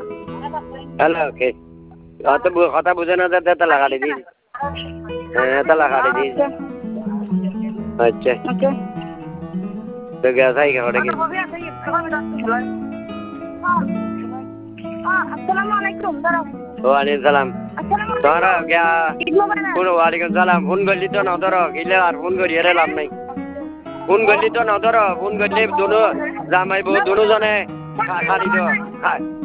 hello okay অত কথা বুঝে না যাতে তালা কাটি দিস হ্যাঁ তালা কাটি দিস আচ্ছা তো গ্যাস আই খাওয়াটা কি ওয়ালাইকুম সালাম তোরা গিয়া ওয়ালাইকুম সালাম ফোন করলি তো না ধরো গিলে আর ফোন করি এর লাভ নাই ফোন করলি তো না ধরো ফোন করলে দুনো জামাইবো দুজনে খালি তো